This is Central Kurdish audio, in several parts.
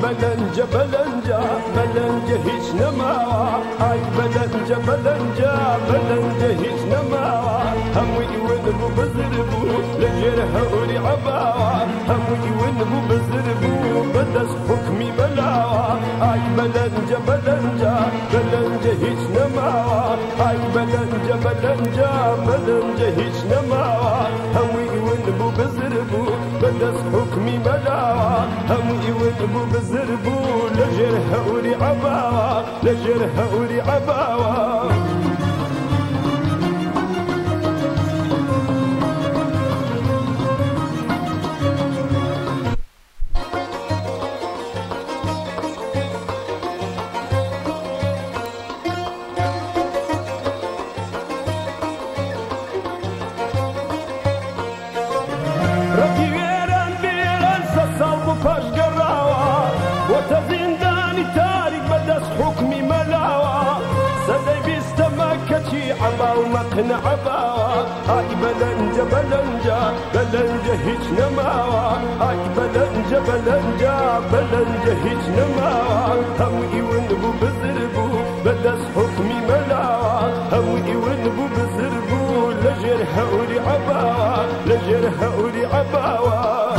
بلنجا بلنجا بلنجا هيش نماوا اي بلنجا بلنجا بلنجا هيش نماوا همي ونبو بزربو لجرها ولي عباوا همي ونبو بزربو بدس حكمي بلاوا اي بلنجا بلنجا بلنجا هيش نماوا اي بلنجا بلنجا بلنجا هيش نماوا همي ونبو بزربو بدس حكمي بلاوا همي ونبو بزربو لجرها ولي عباوا لجرها ولي عباوا حكمي ملاوا سدي بيستمكتي عبا ومقنع عباوا اي بلنجا بلنجا بلنجا هيج نماوا اي بلنجا بلنجا بلنجا هيج نماوا همي ونبو بزربو بدس حكمي ملاوا همي ونبو بزربو لجرها ولي عباوا لجرها ولي عباوا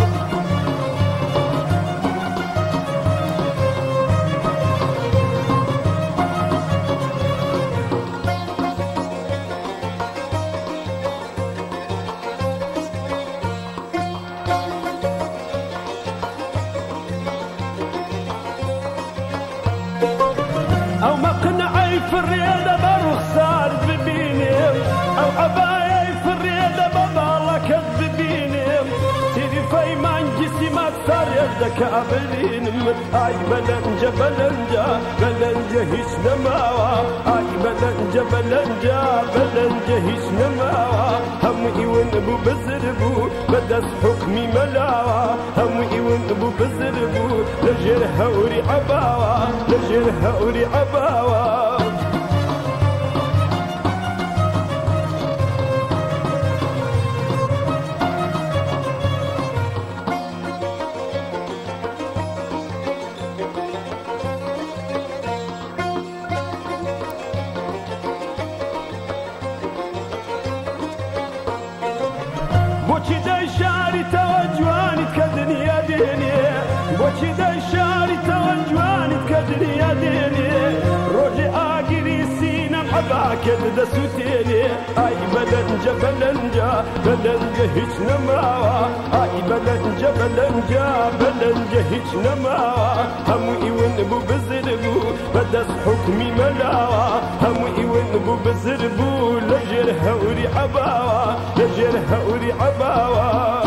أو مقنعي في الرياضة برخصار ببيني أو عبايي في الرياضة بضالك ببيني تيري في منجسي ما تصار يدك أبلين أي بلنجا بلنجا بلنجا هيش نماوا أي بلنجا بلنجا بلنجا هيش نماوا همي ونبو بزربو بدس حكمي ملاوا همي ونبو بزربو لجرها ولي عباوا لجرها ولي عباوا بوچی دای شاری توجوانی کدنیا دینی بوچی دای شاری توجوانی کدنیا دینی روجی آگری سینم عبا کد دسوتینی ای بلنجا بلنجا بلنجا هیچ نماوا ای بلنجا بلنجا بلنجا هیچ نماوا هموی ونبو بزربو بدس حکمی ملاوا هموی ونبو بزربو لجرها ولي عباوا لجرها ولي عباوا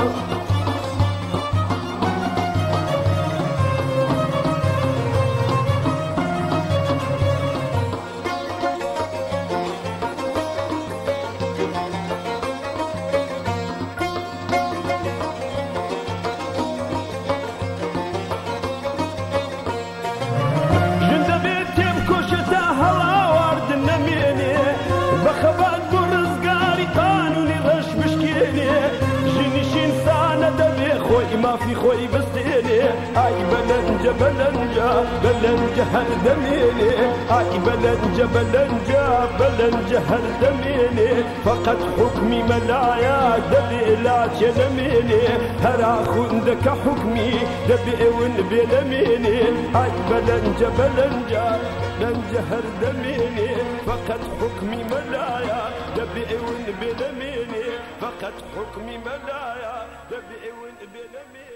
بخبات برزقاري قانوني رش مشكيني جينيش إنسانة دبي خوي ما في خوي بستيني أي بلنجا بلنجا بلنجا هردميني أي بلنجا بلنجا بلنجا هردميني فقط حكمي ملايا دبي لا تلميني هرا خندك حكمي دبي ونبي لميني أي بلنجا بلنجا بلنجا هردميني فقط حكمي ملايا دبي ونبي لميني فقط حكمي ملايا دبي ونبي لميني